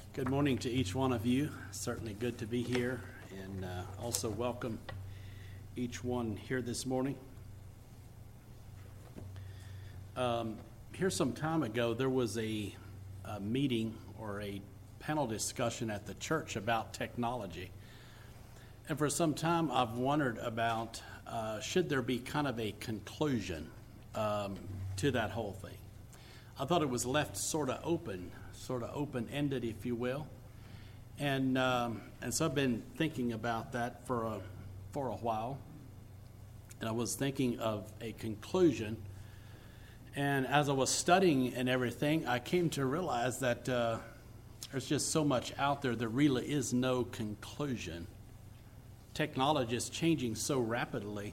Good morning to each one of you. Certainly good to be here, and also welcome each one here this morning. Here some time ago, there was a meeting or a panel discussion at the church about technology. And for some time, I've wondered about should there be kind of a conclusion to that whole thing. I thought it was left sort of open-ended, if you will. And so I've been thinking about that for a while. And I was thinking of a conclusion. And as I was studying and everything, I came to realize that there's just so much out there, there really is no conclusion. Technology is changing so rapidly,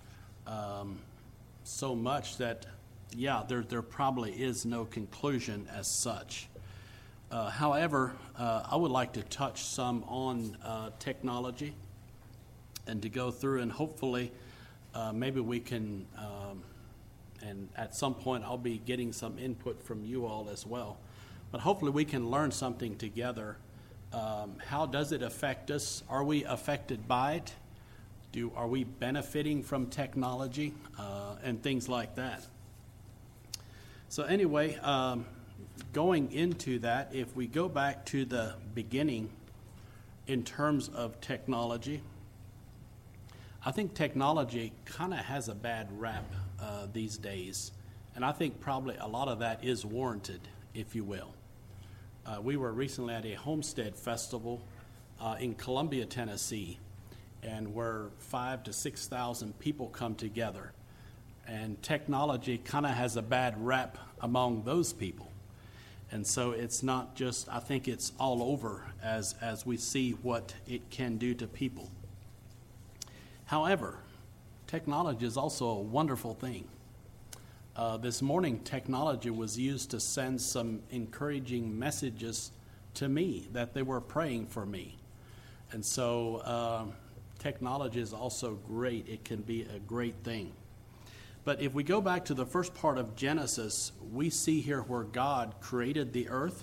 so much that, there probably is no conclusion as such. However, I would like to touch some on technology and to go through, and hopefully maybe we can, and at some point I'll be getting some input from you all as well, but hopefully we can learn something together. How does it affect us? Are we affected by it? Are we benefiting from technology and things like that? So anyway, going into that, if we go back to the beginning in terms of technology, I think technology kind of has a bad rap these days, and I think probably a lot of that is warranted, if you will. We were recently at a homestead festival in Columbia, Tennessee, and where 5,000 to 6,000 people come together. And technology kind of has a bad rap among those people. And so it's not just, I think it's all over as we see what it can do to people. However, technology is also a wonderful thing. This morning, technology was used to send some encouraging messages to me that they were praying for me. And so technology is also great. It can be a great thing. But if we go back to the first part of Genesis, we see here where God created the earth.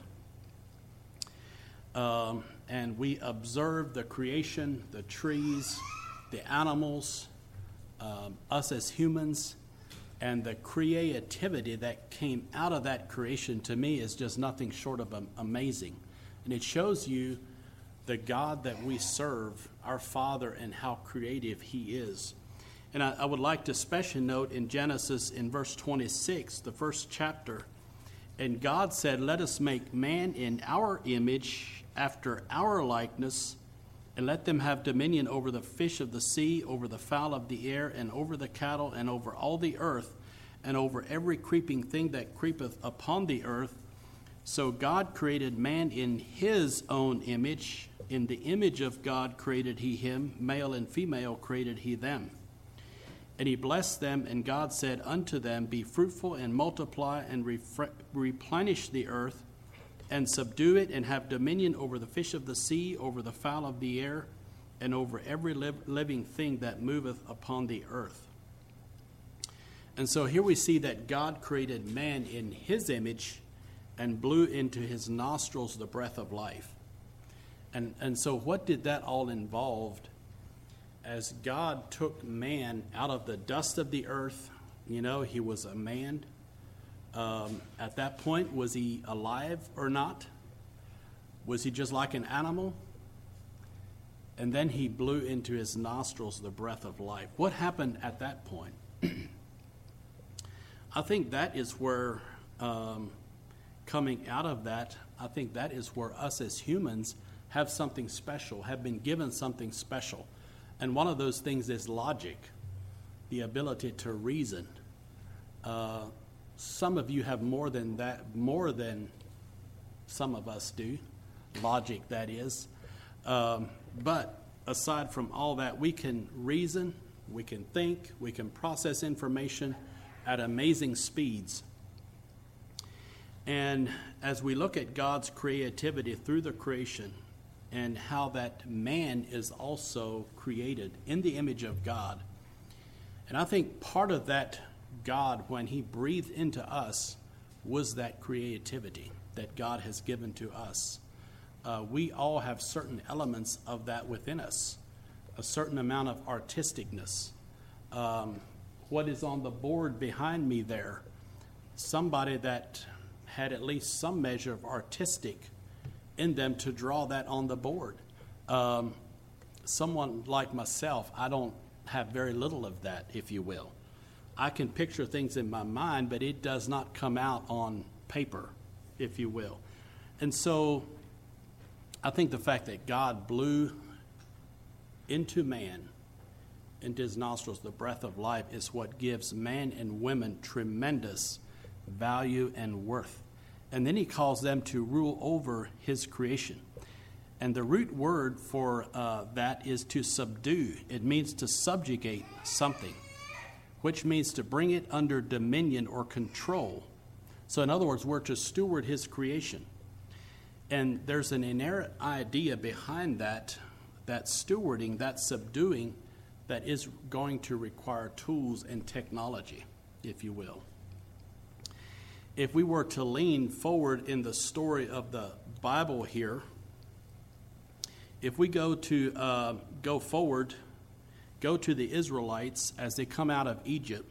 And we observe the creation, the trees, the animals, us as humans, and the creativity that came out of that creation to me is just nothing short of amazing. And it shows you the God that we serve, our Father, and how creative He is. And I would like to especially note in Genesis in verse 26, the first chapter, and God said, "Let us make man in our image, after our likeness, and let them have dominion over the fish of the sea, over the fowl of the air, and over the cattle, and over all the earth, and over every creeping thing that creepeth upon the earth." So God created man in His own image. In the image of God created He him, male and female created He them. And He blessed them, and God said unto them, "Be fruitful and multiply and replenish the earth, and subdue it, and have dominion over the fish of the sea, over the fowl of the air, and over every living thing that moveth upon the earth." And so here we see that God created man in His image and blew into his nostrils the breath of life. And so what did that all involve? As God took man out of the dust of the earth, he was a man. At that point, was he alive or not? Was he just like an animal? And then He blew into his nostrils the breath of life. What happened at that point? I think that is where, coming out of that, I think that is where us as humans have something special, have been given something special. And one of those things is logic, the ability to reason. Some of you have more than that, more than some of us do, logic that is. But aside from all that, we can reason, we can think, we can process information at amazing speeds. And as we look at God's creativity through the creation, and how that man is also created in the image of God. And I think part of that God, when He breathed into us, was that creativity that God has given to us. we all have certain elements of that within us, a certain amount of artisticness. What is on the board behind me there? Somebody that had at least some measure of artistic in them to draw that on the board. Someone like myself, I don't have very little of that, if you will. I can picture things in my mind, but it does not come out on paper, if you will. And so I think the fact that God blew into man, into his nostrils, the breath of life, is what gives man and women tremendous value and worth. And then he calls them to rule over his creation. And the root word for that is to subdue. It means to subjugate something, which means to bring it under dominion or control. So in other words, we're to steward his creation. And there's an inherent idea behind that stewarding, that subduing, that is going to require tools and technology, if you will. If we were to lean forward in the story of the Bible here, if we go to the Israelites as they come out of Egypt,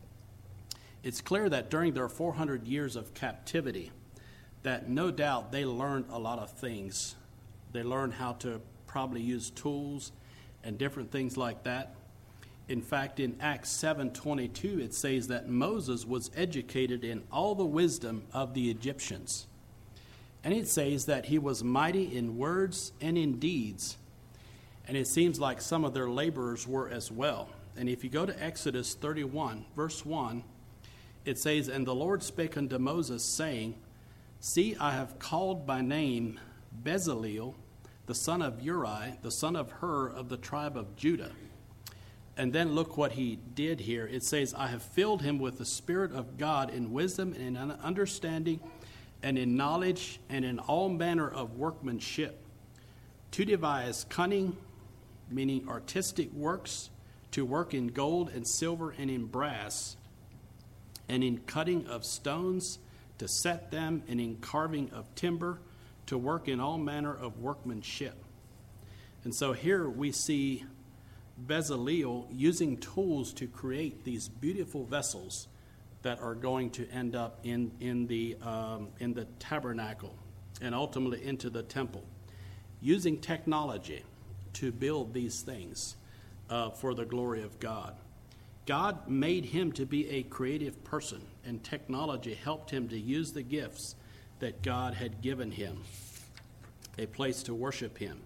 it's clear that during their 400 years of captivity, that no doubt they learned a lot of things. They learned how to probably use tools and different things like that. In fact, in Acts 7:22, it says that Moses was educated in all the wisdom of the Egyptians. And it says that he was mighty in words and in deeds. And it seems like some of their laborers were as well. And if you go to Exodus 31, verse 1, it says, "And the Lord spake unto Moses, saying, See, I have called by name Bezaleel, the son of Uri, the son of Hur of the tribe of Judah." And then look what he did here. It says, "I have filled him with the Spirit of God in wisdom and in understanding and in knowledge and in all manner of workmanship, to devise cunning," meaning artistic works, "to work in gold and silver and in brass, and in cutting of stones, to set them, and in carving of timber, to work in all manner of workmanship." And so here we see Bezaleel using tools to create these beautiful vessels that are going to end up in the tabernacle and ultimately into the temple, using technology to build these things for the glory of God. God made him to be a creative person, and technology helped him to use the gifts that God had given him, a place to worship him.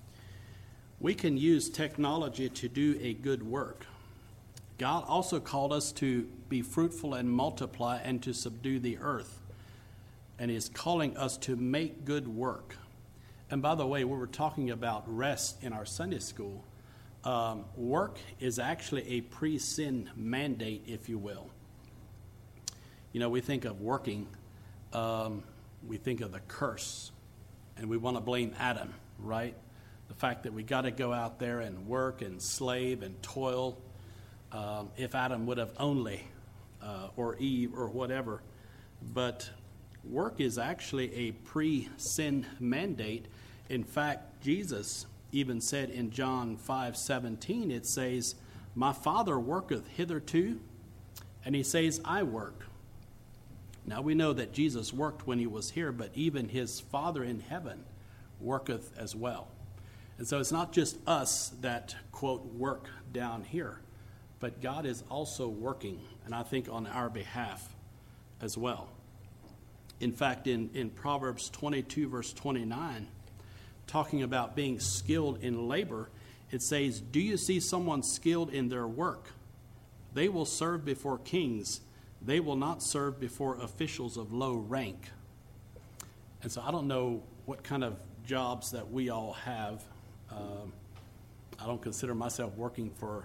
We can use technology to do a good work. God also called us to be fruitful and multiply and to subdue the earth, and is calling us to make good work. And by the way, we were talking about rest in our Sunday school. Work is actually a pre-sin mandate, if you will. You know, we think of working, we think of the curse, and we want to blame Adam, right? The fact that we got to go out there and work and slave and toil. If Adam would have only, or Eve, or whatever. But work is actually a pre-sin mandate. In fact, Jesus even said in John 5:17, it says, "My Father worketh hitherto," and he says, "I work." Now we know that Jesus worked when he was here, but even his Father in heaven worketh as well. And so it's not just us that, quote, work down here, but God is also working, and I think on our behalf as well. In fact, in Proverbs 22, verse 29, talking about being skilled in labor, it says, "Do you see someone skilled in their work? They will serve before kings. They will not serve before officials of low rank." And so I don't know what kind of jobs that we all have. I don't consider myself working for,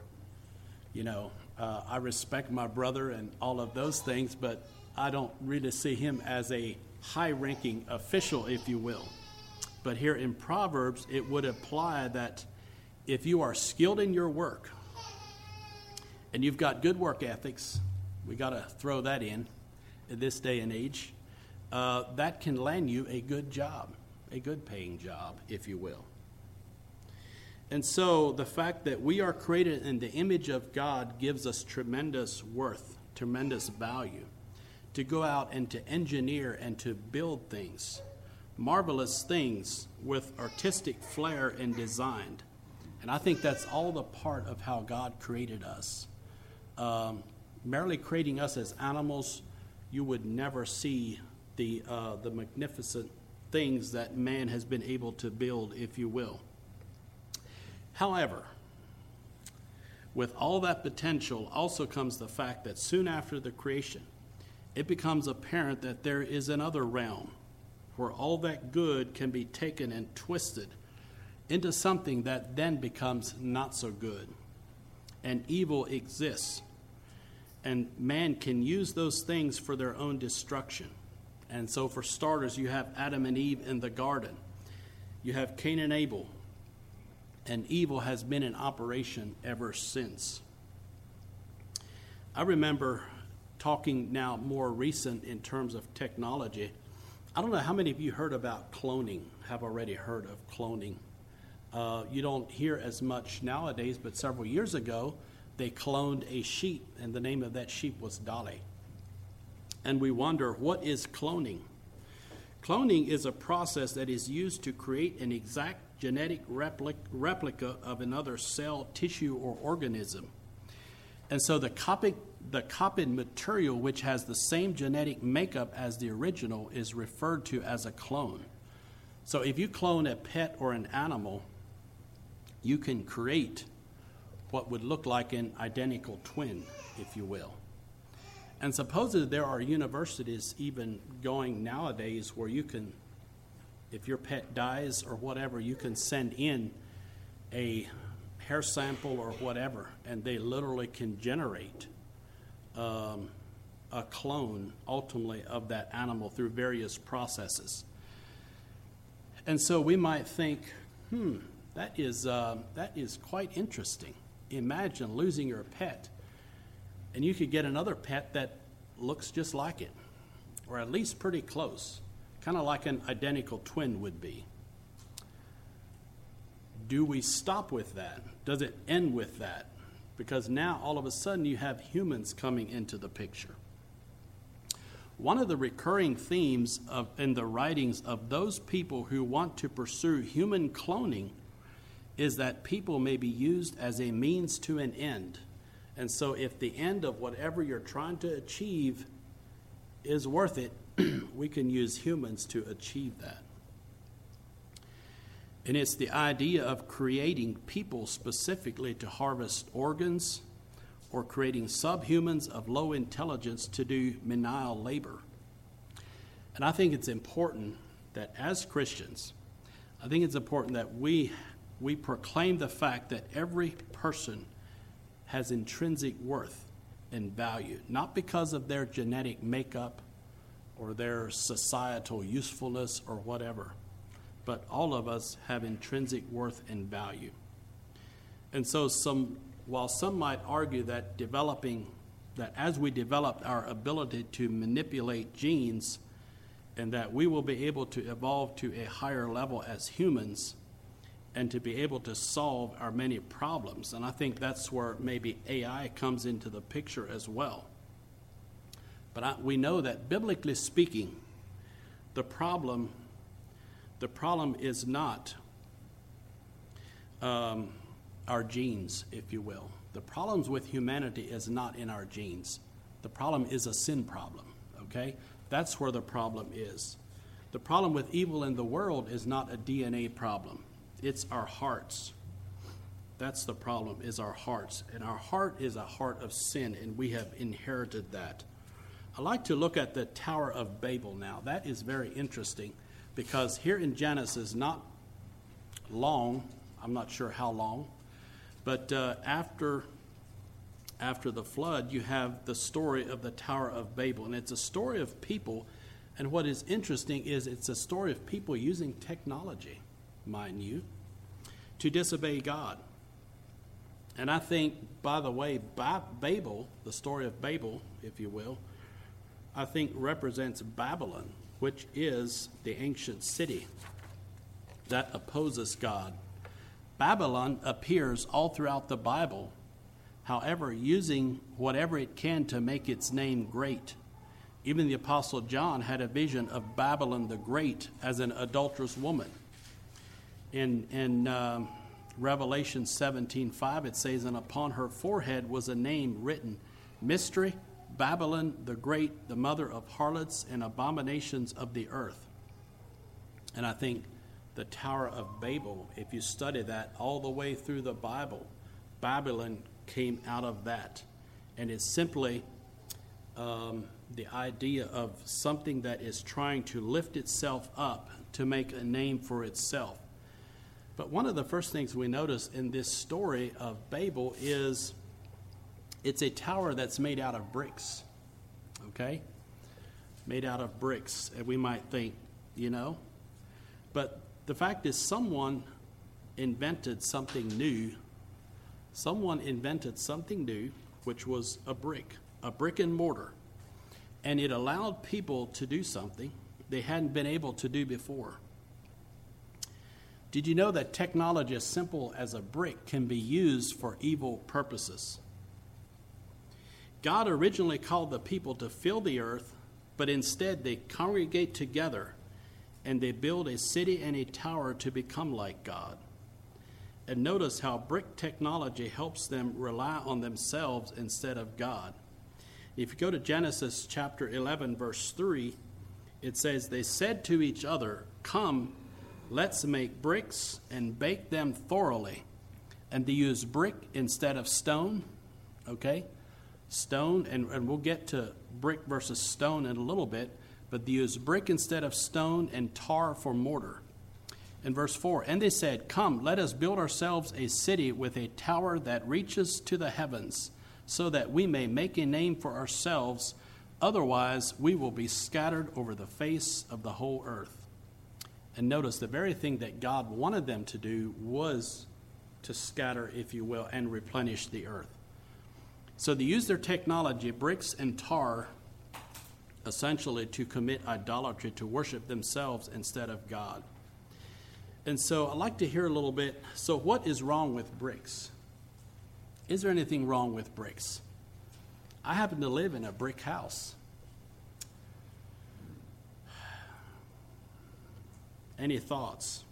I respect my brother and all of those things, but I don't really see him as a high-ranking official, if you will. But here in Proverbs, it would apply that if you are skilled in your work and you've got good work ethics, we got to throw that in this day and age, that can land you a good job. a good paying job, if you will. And so the fact that we are created in the image of God gives us tremendous worth, tremendous value to go out and to engineer and to build things, marvelous things with artistic flair and design. And I think that's all the part of how God created us. Merely creating us as animals, you would never see the magnificent things that man has been able to build, if you will. However, with all that potential also comes the fact that soon after the creation, it becomes apparent that there is another realm where all that good can be taken and twisted into something that then becomes not so good. And evil exists. And man can use those things for their own destruction. And so for starters, you have Adam and Eve in the garden. You have Cain and Abel. And evil has been in operation ever since. I remember talking now more recent in terms of technology. I don't know how many of you heard about cloning, have already heard of cloning. You don't hear as much nowadays, but several years ago, they cloned a sheep, and the name of that sheep was Dolly. And we wonder, what is cloning? Cloning is a process that is used to create an exact genetic replica of another cell, tissue, or organism. And so the copied material, which has the same genetic makeup as the original, is referred to as a clone. So if you clone a pet or an animal, you can create what would look like an identical twin, if you will. And supposedly there are universities even going nowadays where you can, if your pet dies or whatever, you can send in a hair sample or whatever, and they literally can generate a clone, ultimately, of that animal through various processes. And so we might think, that is quite interesting. Imagine losing your pet, and you could get another pet that looks just like it, or at least pretty close, kind of like an identical twin would be. Do we stop with that? Does it end with that? Because now all of a sudden you have humans coming into the picture. One of the recurring themes in the writings of those people who want to pursue human cloning is that people may be used as a means to an end. And so if the end of whatever you're trying to achieve is worth it, we can use humans to achieve that. And it's the idea of creating people specifically to harvest organs or creating subhumans of low intelligence to do menial labor. And I think it's important that as Christians, I think it's important that we proclaim the fact that every person has intrinsic worth and value, not because of their genetic makeup or their societal usefulness or whatever, but all of us have intrinsic worth and value. And so while some might argue that as we develop our ability to manipulate genes and that we will be able to evolve to a higher level as humans and to be able to solve our many problems, and I think that's where maybe AI comes into the picture as well. But we know that biblically speaking, the problem is not our genes, if you will. The problems with humanity is not in our genes. The problem is a sin problem, okay? That's where the problem is. The problem with evil in the world is not a DNA problem. It's our hearts. That's the problem, is our hearts. And our heart is a heart of sin, and we have inherited that. I like to look at the Tower of Babel now. That is very interesting because here in Genesis, not long, I'm not sure how long, but after the flood, you have the story of the Tower of Babel. And it's a story of people. And what is interesting is it's a story of people using technology, mind you, to disobey God. And I think, by the way, Babel, the story of Babel, if you will, I think represents Babylon, which is the ancient city that opposes God. Babylon appears all throughout the Bible, however, using whatever it can to make its name great. Even the Apostle John had a vision of Babylon the Great as an adulterous woman. In Revelation 17:5, it says, "And upon her forehead was a name written, Mystery, Babylon the Great, the mother of harlots and abominations of the earth." And I think the Tower of Babel, if you study that all the way through the Bible, Babylon came out of that. And it's simply the idea of something that is trying to lift itself up to make a name for itself. But one of the first things we notice in this story of Babel is it's a tower that's made out of bricks, okay? Made out of bricks. And we might think, But the fact is someone invented something new. Someone invented something new, which was a brick and mortar. And it allowed people to do something they hadn't been able to do before. Did you know that technology as simple as a brick can be used for evil purposes? God originally called the people to fill the earth, but instead they congregate together and they build a city and a tower to become like God. And notice how brick technology helps them rely on themselves instead of God. If you go to Genesis chapter 11, verse 3, it says, "They said to each other, 'Come, let's make bricks and bake them thoroughly.'" And they use brick instead of stone, okay? Stone, and we'll get to brick versus stone in a little bit, but they use brick instead of stone and tar for mortar. In verse 4, "And they said, 'Come, let us build ourselves a city with a tower that reaches to the heavens, so that we may make a name for ourselves. Otherwise, we will be scattered over the face of the whole earth.'" And notice the very thing that God wanted them to do was to scatter, if you will, and replenish the earth. So they used their technology, bricks and tar, essentially to commit idolatry, to worship themselves instead of God. And so I'd like to hear a little bit, so what is wrong with bricks? Is there anything wrong with bricks? I happen to live in a brick house. Any thoughts?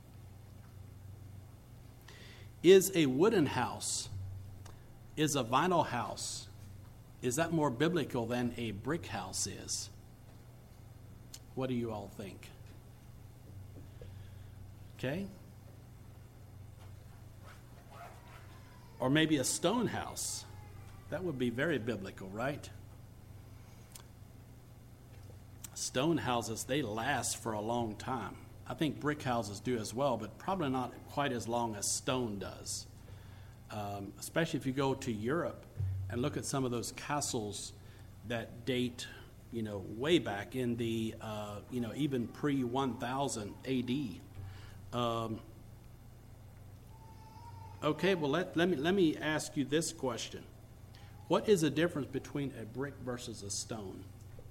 Is a wooden house, is a vinyl house, is that more biblical than a brick house is? What do you all think? Okay? Or maybe a stone house. That would be very biblical, right? Stone houses, they last for a long time. I think brick houses do as well, but probably not quite as long as stone does. Especially if you go to Europe and look at some of those castles that date, way back in the, even pre-1000 AD. Okay, well, let me ask you this question. What is the difference between a brick versus a stone?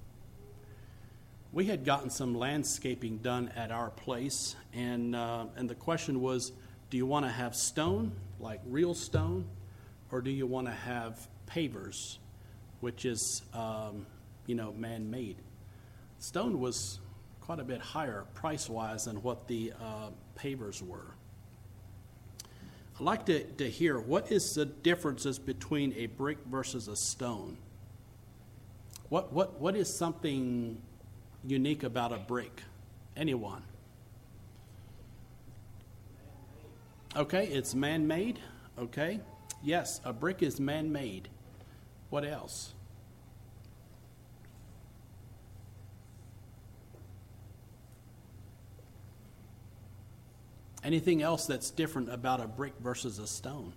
We had gotten some landscaping done at our place, and the question was, do you want to have stone, like real stone, or do you want to have pavers, which is, man-made? Stone was quite a bit higher price-wise than what the pavers were. I'd like to hear, what is the differences between a brick versus a stone? What is something unique about a brick? Anyone? Okay, it's man-made. Okay. Yes, a brick is man-made. What else? Anything else that's different about a brick versus a stone?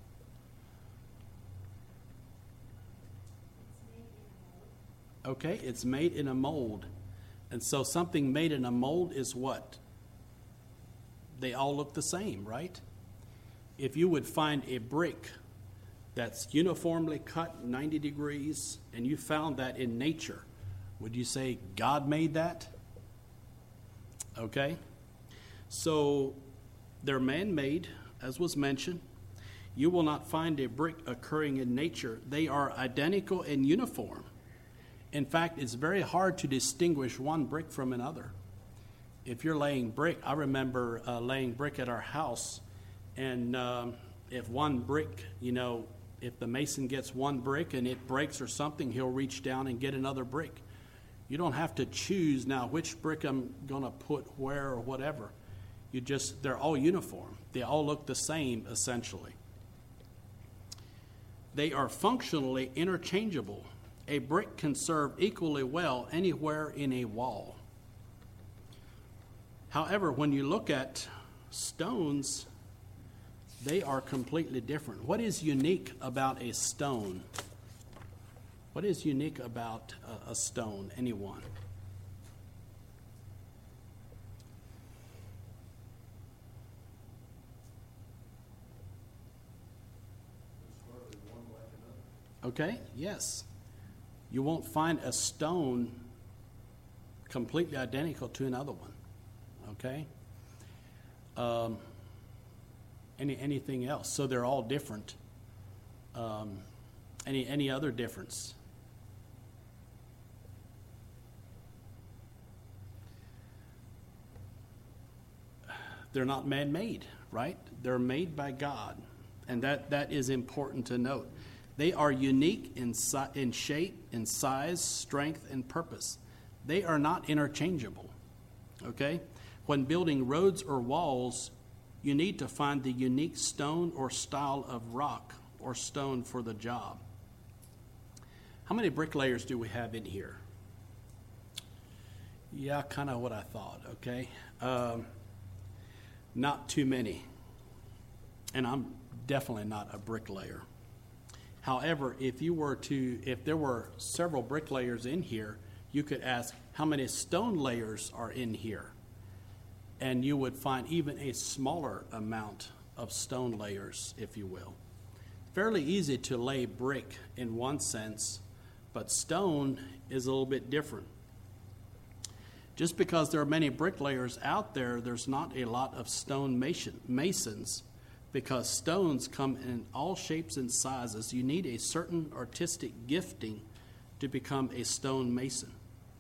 Okay, it's made in a mold. And so something made in a mold is what? They all look the same, right? If you would find a brick that's uniformly cut 90 degrees and you found that in nature, would you say God made that? Okay. So they're man-made, as was mentioned. You will not find a brick occurring in nature. They are identical and uniform. In fact, it's very hard to distinguish one brick from another. If you're laying brick, I remember laying brick at our house, and if one brick, if the mason gets one brick and it breaks or something, he'll reach down and get another brick. You don't have to choose now which brick I'm going to put where or whatever. They're all uniform. They all look the same, essentially. They are functionally interchangeable. A brick can serve equally well anywhere in a wall. However, when you look at stones, they are completely different. What is unique about a stone? What is unique about a stone? Anyone? Okay, yes. You won't find a stone completely identical to another one. Okay? Anything else? So they're all different. Any other difference? They're not man-made, right? They're made by God, and that is important to note. They are unique in shape, in size, strength, and purpose. They are not interchangeable, okay? When building roads or walls, you need to find the unique stone or style of rock or stone for the job. How many bricklayers do we have in here? Yeah, kind of what I thought, okay? Not too many. And I'm definitely not a bricklayer. However, if there were several bricklayers in here, you could ask how many stone layers are in here. And you would find even a smaller amount of stone layers, if you will. Fairly easy to lay brick in one sense, but stone is a little bit different. Just because there are many bricklayers out there, there's not a lot of stone masons, because stones come in all shapes and sizes. You need a certain artistic gifting to become a stone mason.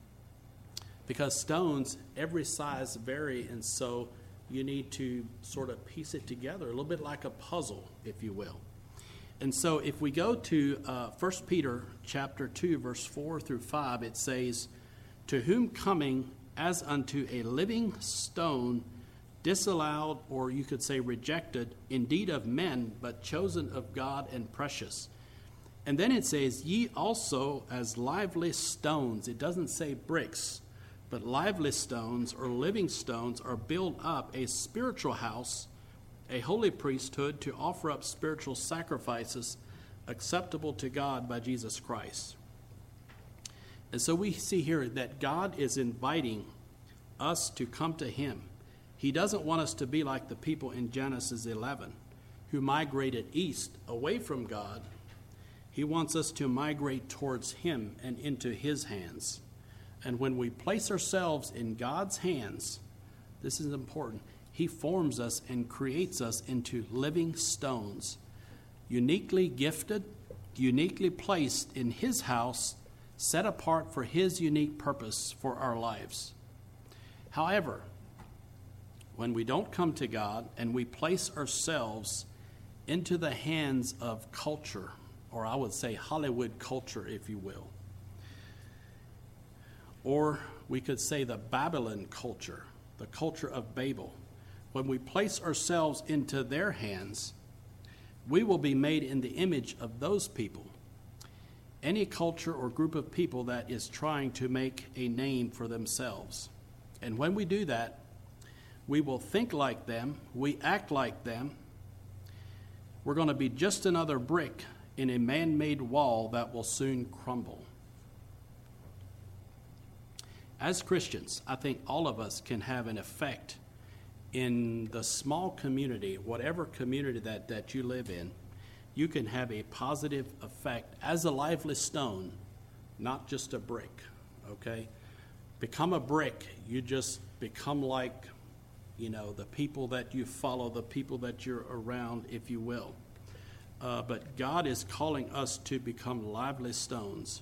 Because stones, every size vary, and so you need to sort of piece it together, a little bit like a puzzle, if you will. And so if we go to 1 Peter chapter 2, verse 4 through 5, it says, "To whom coming as unto a living stone, disallowed, or you could say rejected, indeed of men, but chosen of God and precious." And then it says, "Ye also as lively stones," it doesn't say bricks, but lively stones or living stones are built up a spiritual house, a holy priesthood, to offer up spiritual sacrifices acceptable to God by Jesus Christ. And so we see here that God is inviting us to come to him. He doesn't want us to be like the people in Genesis 11 who migrated east away from God. He wants us to migrate towards him and into his hands. And when we place ourselves in God's hands, this is important, he forms us and creates us into living stones, uniquely gifted, uniquely placed in his house, set apart for his unique purpose for our lives. However, when we don't come to God and we place ourselves into the hands of culture, or I would say Hollywood culture, if you will, or we could say the Babylon culture, the culture of Babel, when we place ourselves into their hands, we will be made in the image of those people. Any culture or group of people that is trying to make a name for themselves. And when we do that, we will think like them, we act like them. We're going to be just another brick in a man-made wall that will soon crumble. As Christians, I think all of us can have an effect in the small community, whatever community that you live in. You can have a positive effect as a lively stone, not just a brick, okay? Become a brick. You just become like the people that you follow, the people that you're around, if you will. But God is calling us to become lively stones.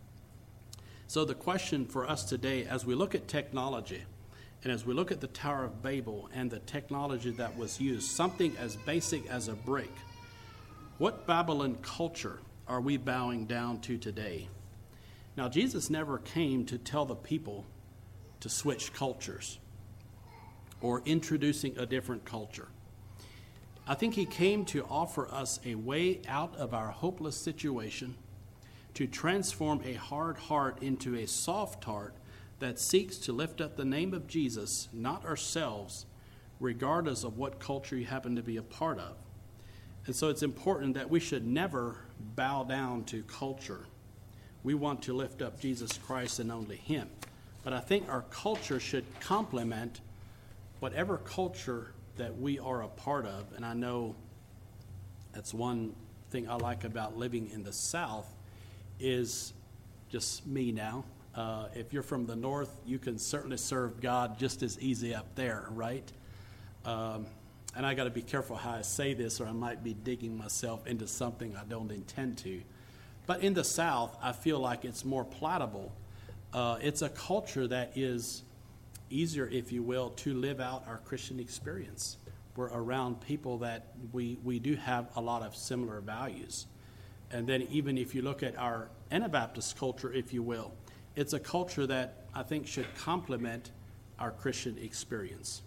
So the question for us today, as we look at technology, and as we look at the Tower of Babel and the technology that was used, something as basic as a brick, what Babylon culture are we bowing down to today? Now, Jesus never came to tell the people to switch cultures or introducing a different culture. I think he came to offer us a way out of our hopeless situation, to transform a hard heart into a soft heart that seeks to lift up the name of Jesus, not ourselves, regardless of what culture you happen to be a part of. And so it's important that we should never bow down to culture. We want to lift up Jesus Christ and only him. But I think our culture should complement whatever culture that we are a part of. And I know that's one thing I like about living in the South is just me now. If you're from the North, you can certainly serve God just as easy up there, right? And I got to be careful how I say this, or I might be digging myself into something I don't intend to. But in the South, I feel like it's more palatable. It's a culture that is easier, if you will, to live out our Christian experience. We're around people that we do have a lot of similar values. And then even if you look at our Anabaptist culture, if you will, it's a culture that I think should complement our Christian experience.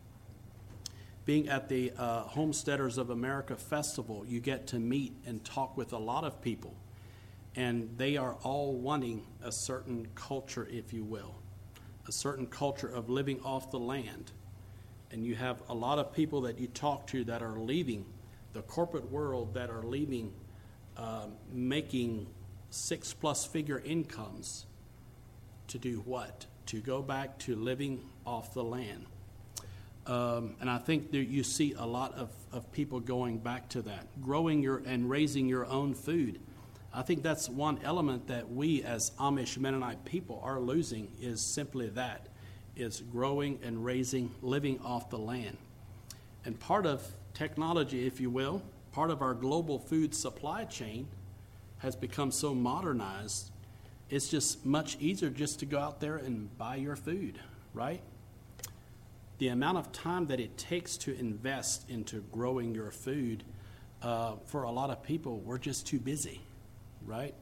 Being at the Homesteaders of America Festival, you get to meet and talk with a lot of people, and they are all wanting a certain culture, if you will, a certain culture of living off the land. And you have a lot of people that you talk to that are leaving the corporate world, that are leaving making 6+ figure incomes to do what? To go back to living off the land. And I think that you see a lot of people going back to that, growing and raising your own food. I think that's one element that we as Amish Mennonite people are losing, is simply that, is growing and raising, living off the land. And part of technology, if you will, part of our global food supply chain has become so modernized, it's just much easier just to go out there and buy your food, right? The amount of time that it takes to invest into growing your food, for a lot of people, we're just too busy, right?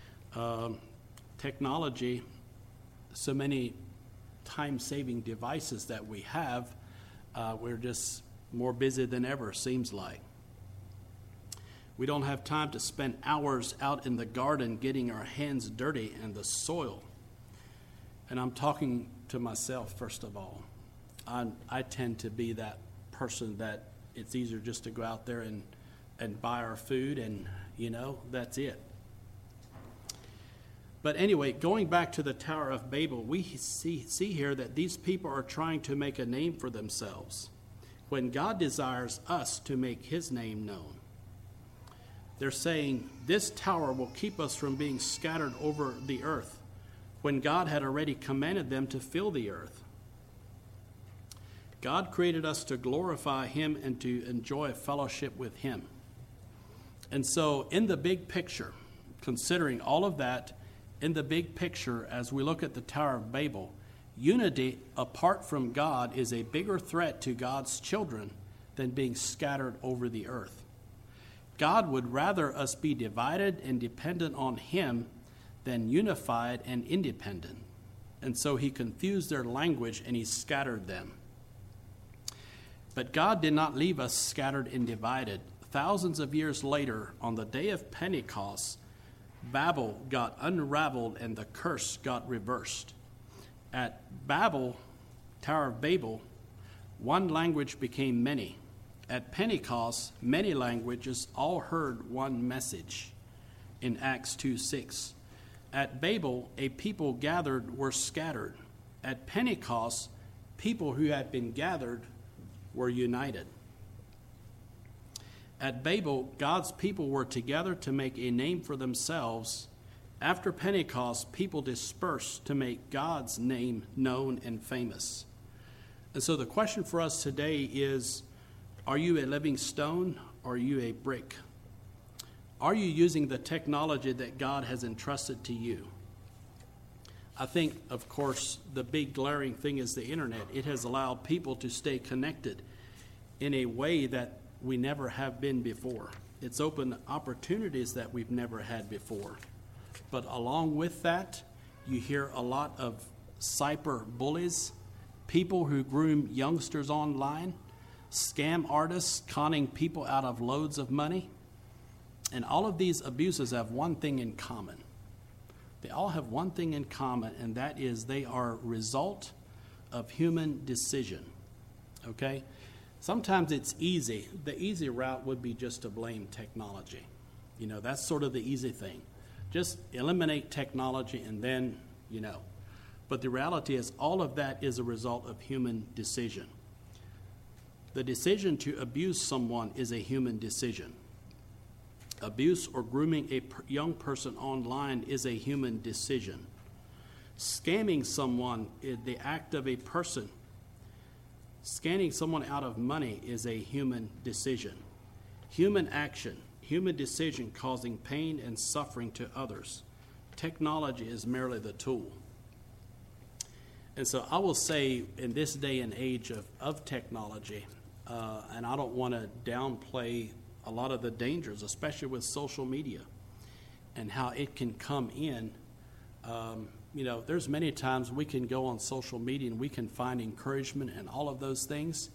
Technology, so many time-saving devices that we have, we're just more busy than ever, seems like. We don't have time to spend hours out in the garden getting our hands dirty in the soil. And I'm talking to myself, first of all. I tend to be that person that it's easier just to go out there and buy our food and, that's it. But anyway, going back to the Tower of Babel, we see here that these people are trying to make a name for themselves when God desires us to make his name known. They're saying, this tower will keep us from being scattered over the earth, when God had already commanded them to fill the earth. God created us to glorify him and to enjoy fellowship with him. And so in the big picture, considering all of that, in the big picture, as we look at the Tower of Babel, unity apart from God is a bigger threat to God's children than being scattered over the earth. God would rather us be divided and dependent on him than unified and independent. And so he confused their language and he scattered them. But God did not leave us scattered and divided. Thousands of years later, on the day of Pentecost, Babel got unraveled and the curse got reversed. At Babel, Tower of Babel, one language became many. At Pentecost, many languages all heard one message in Acts 2:6. At Babel, a people gathered were scattered. At Pentecost, people who had been gathered were united. At Babel, God's people were together to make a name for themselves. After Pentecost, people dispersed to make God's name known and famous. And so the question for us today is, are you a living stone or are you a brick? Are you using the technology that God has entrusted to you? I think, of course, the big glaring thing is the internet. It has allowed people to stay connected in a way that we never have been before. It's opened opportunities that we've never had before. But along with that, you hear a lot of cyber bullies, people who groom youngsters online, scam artists conning people out of loads of money. And all of these abuses have one thing in common. They all have one thing in common, and that is they are a result of human decision. Okay? Sometimes it's easy. The easy route would be just to blame technology. You know, that's sort of the easy thing. Just eliminate technology and then, you know. But the reality is all of that is a result of human decision. The decision to abuse someone is a human decision. Abuse or grooming a young person online is a human decision. Scamming someone is the act of a person. Scanning someone out of money is a human decision. Human action, human decision causing pain and suffering to others. Technology is merely the tool. And so I will say in this day and age of technology, and I don't want to downplay a lot of the dangers, especially with social media and how it can come in. You know, there's many times we can go on social media and we can find encouragement and all of those things.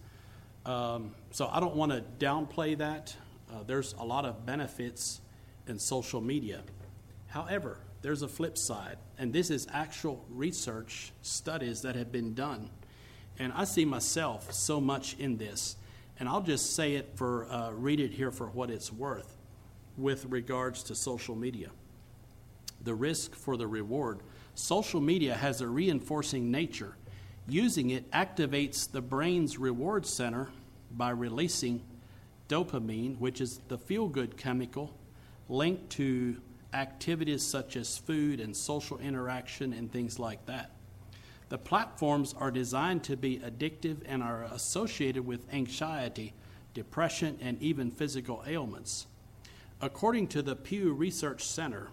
So I don't want to downplay that. There's a lot of benefits in social media. However, there's a flip side, and this is actual research studies that have been done. And I see myself so much in this. And I'll just say it read it here for what it's worth with regards to social media. The risk for the reward. Social media has a reinforcing nature. Using it activates the brain's reward center by releasing dopamine, which is the feel-good chemical linked to activities such as food and social interaction and things like that. The platforms are designed to be addictive and are associated with anxiety, depression, and even physical ailments. According to the Pew Research Center,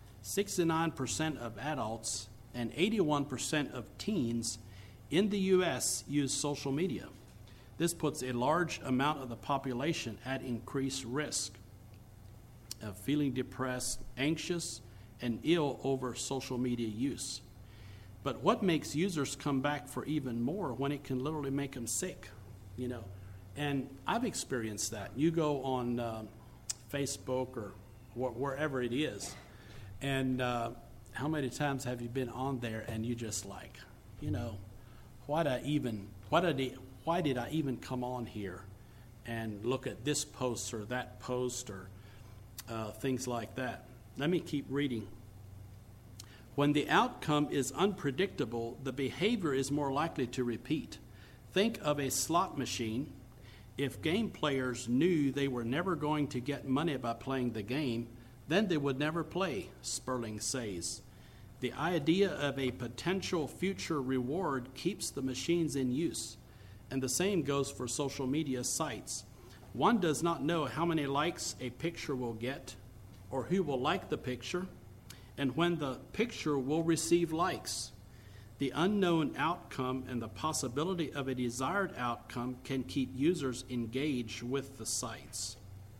69% of adults and 81% of teens in the U.S. use social media. This puts a large amount of the population at increased risk of feeling depressed, anxious, and ill over social media use. But what makes users come back for even more when it can literally make them sick, you know? And I've experienced that. You go on Facebook or wherever it is, and how many times have you been on there and you just like, you know, why did I even come on here and look at this post or that post or things like that? Let me keep reading. When the outcome is unpredictable, the behavior is more likely to repeat. Think of a slot machine. If game players knew they were never going to get money by playing the game, then they would never play, Sperling says. The idea of a potential future reward keeps the machines in use, and the same goes for social media sites. One does not know how many likes a picture will get or who will like the picture, and when the picture will receive likes. The unknown outcome and the possibility of a desired outcome can keep users engaged with the sites.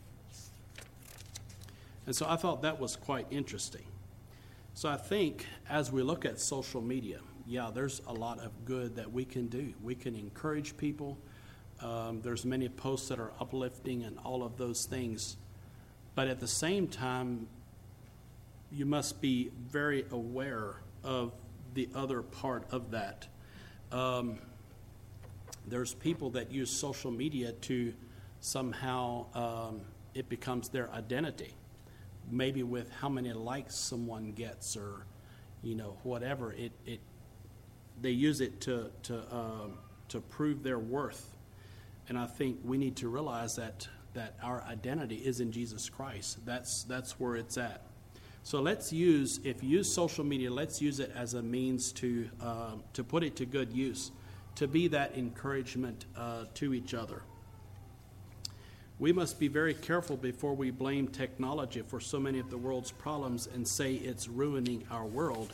And so I thought that was quite interesting. So I think as we look at social media, yeah, there's a lot of good that we can do. We can encourage people. There's many posts that are uplifting and all of those things. But at the same time, you must be very aware of the other part of that. There's people that use social media to somehow, it becomes their identity. Maybe with how many likes someone gets or, you know, whatever. They use it to prove their worth. And I think we need to realize that our identity is in Jesus Christ. That's where it's at. So if you use social media, let's use it as a means to put it to good use. to be that encouragement to each other. We must be very careful before we blame technology for so many of the world's problems and say it's ruining our world.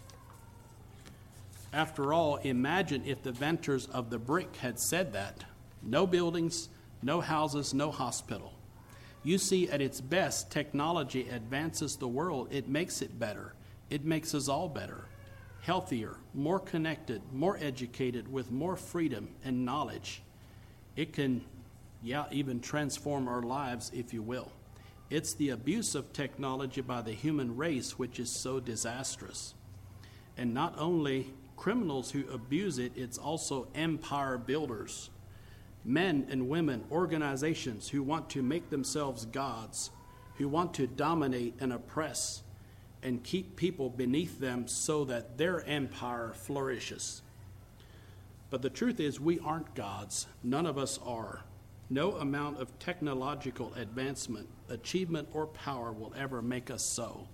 After all, imagine if the inventors of the brick had said that. No buildings, no houses, no hospital. You see, at its best, technology advances the world. It makes it better. It makes us all better, healthier, more connected, more educated, with more freedom and knowledge. It can, even transform our lives, if you will. It's the abuse of technology by the human race which is so disastrous. And not only criminals who abuse it, it's also empire builders. Men and women, organizations who want to make themselves gods, who want to dominate and oppress and keep people beneath them so that their empire flourishes. But the truth is, we aren't gods. None of us are. No amount of technological advancement, achievement, or power will ever make us so.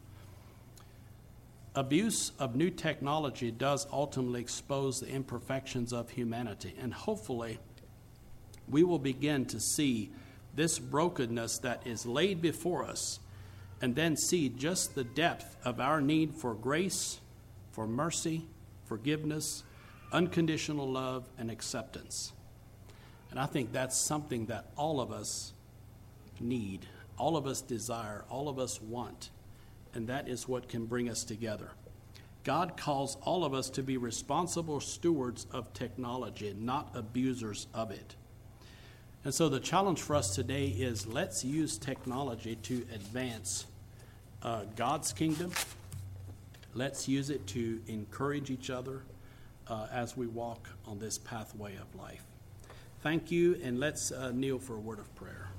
Abuse of new technology does ultimately expose the imperfections of humanity, and hopefully we will begin to see this brokenness that is laid before us, and then see just the depth of our need for grace, for mercy, forgiveness, unconditional love, and acceptance. And I think that's something that all of us need, all of us desire, all of us want, and that is what can bring us together. God calls all of us to be responsible stewards of technology, not abusers of it. And so the challenge for us today is, let's use technology to advance God's kingdom. Let's use it to encourage each other as we walk on this pathway of life. Thank you, and let's kneel for a word of prayer.